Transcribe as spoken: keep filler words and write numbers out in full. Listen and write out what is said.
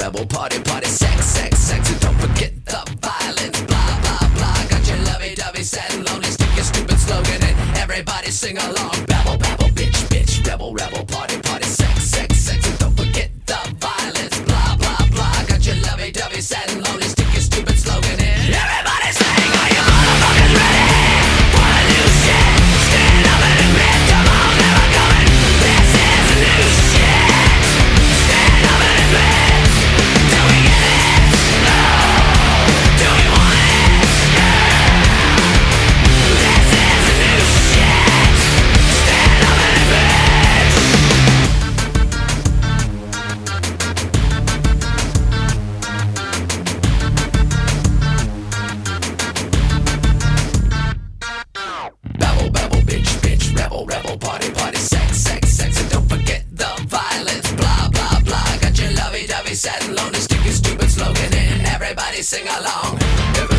rebel, party, party, sex, sex, sex, and don't forget the violence, blah, blah, blah. Got your lovey-dovey, sad and lonely, stick your stupid slogan and everybody sing along. Babble, babble, bitch, bitch, rebel, rebel, party, party, sex, sex, sex, and don't forget the violence, blah, blah, blah. Got your lovey-dovey, sad and lonely, stick your stupid slogan in. Everybody sing, are you motherfuckers ready for a new shit? Stand up and admit, come on, never coming. This is a new shit. Stand up and admit. Do we get it? No. Do we want it? Yeah. This is a new shit. Stand up and admit. Babble, babble, bitch, bitch, rebel, rebel, party, party, sex, sex, sex, and don't forget the violence, blah, blah, blah. Got your lovey-dovey, sad and lonely, stick your stupid slogan in, everybody sing along. Everybody